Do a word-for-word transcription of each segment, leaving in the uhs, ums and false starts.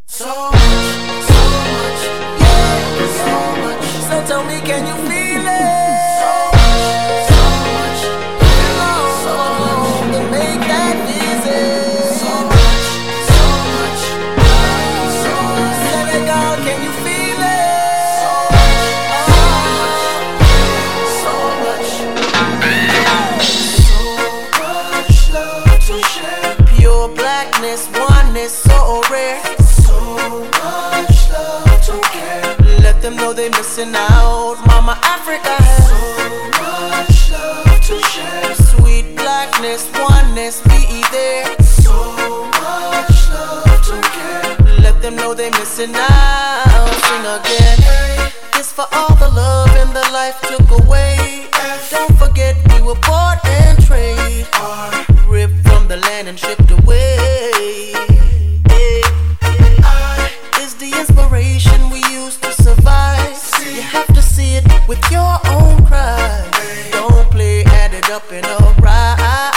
So much, so much, yeah, so much. So tell me, can you feel it? So much, so much, yeah, so much. To make that visit. So much, so much, yeah, so much. Senegal, can you feel it? So much, so much, so much love to share. Pure blackness, oneness, so rare. Much love to care. Let them know they missing out. Mama Africa has so much love to share. Sweet blackness, oneness, be there. So much love to care. Let them know they missing out. Sing again. It's for all the love and the life took away. Don't forget we were bought and trade. Ripped from the land and shipped away. The inspiration we use to survive. You have to see it with your own cry. Don't play, add it up and alright.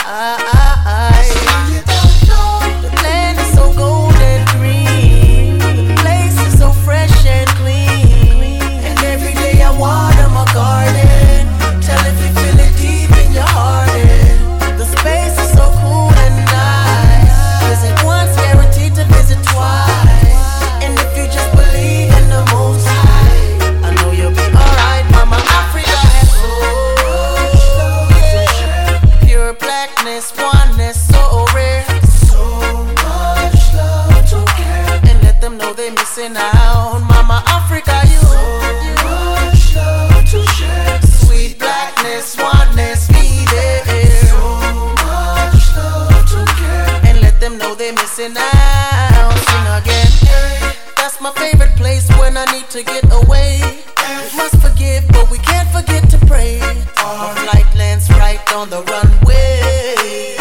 The land is so gold and green. The place is so fresh and clean. And every day I water my garden. Tell if you feel it deep in your heart. And the space is so cool and nice. Visit once, guaranteed to visit twice. And if you just believe in the Most High, I know you'll be alright. Mama Africa has so much. Pure blackness, oneness, so rare. So much love to care. And let them know they missing out. Mama Africa, you so much love to share. Sweet blackness, oneness, be there. So much love to care. And let them know they missing out. Sing again. That's my favorite place when I need to get away. We must forgive, but we can't forget to pray. My flight lands right on the runway.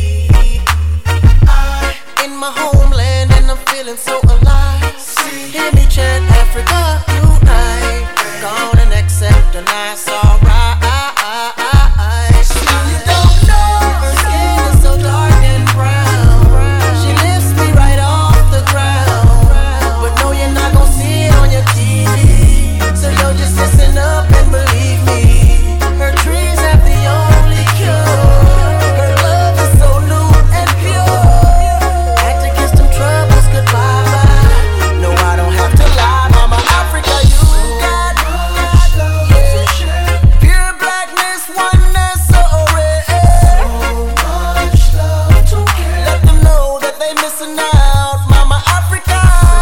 In my homeland and I'm feeling so alive. Hear me chant, Africa unite. Gone and accept a nice alright. You don't know her skin is so dark and brown. She lifts me right off the ground. But no, you're not gon' see it on your T V. So yo, just listen up and believe me. Her trees have the only cure. Her love is so new and pure. Had to kiss them troubles goodbye. No, I don't have to lie. Mama Africa, you got yeah. Pure blackness, oneness, so rare. So much love to care. Let them know that they missing out. Mama Africa.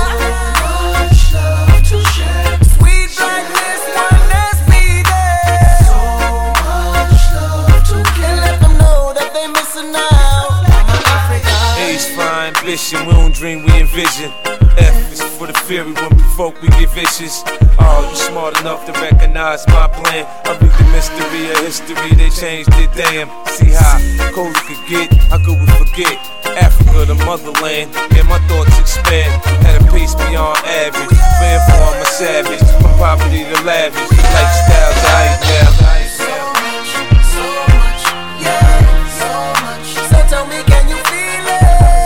Ambition, we don't dream, we envision. F is for the fury when we folk, we get vicious. Oh, you smart enough to recognize my plan. I read the mystery of history, they changed it, damn. See how cold it could get, how could we forget? Africa, the motherland, yeah, my thoughts expand. Had a pace beyond average, therefore I'm a savage. From poverty to lavish, the lifestyle's right now. So much, so much, yeah, so much. So tell me, can you feel it?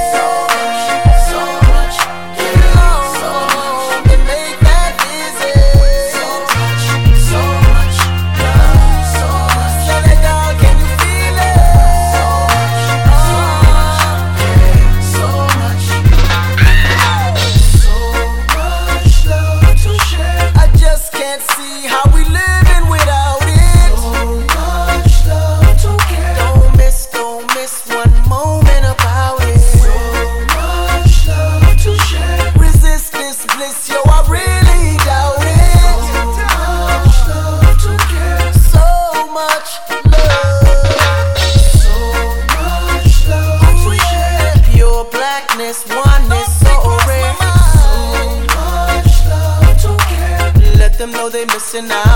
See how we living without it. So much love to care. Don't miss, don't miss one moment about it. So much love to share. Resist this bliss, yo, I really doubt it. So much love to care. So much love. So much love to share. Pure blackness, oneness, so rare. So much love to care. Let them know they missing out.